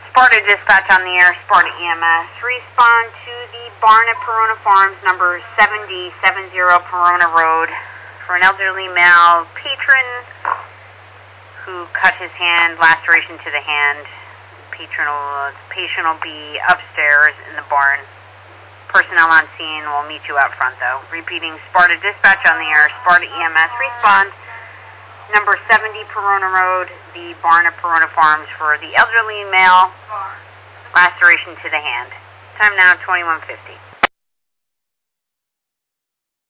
Sparta Dispatch on the air, Sparta EMS. Respond to the barn at Perona Farms, number 7070 Perona Road, for an elderly male patron who cut his hand, laceration to the hand. Patient will be upstairs in the barn. Personnel on scene will meet you out front, though. Repeating, Sparta Dispatch on the air, Sparta EMS. Respond. Number 70 Perona Road, the barn at Perona Farms, for the elderly male, laceration to the hand. Time now, 21:50.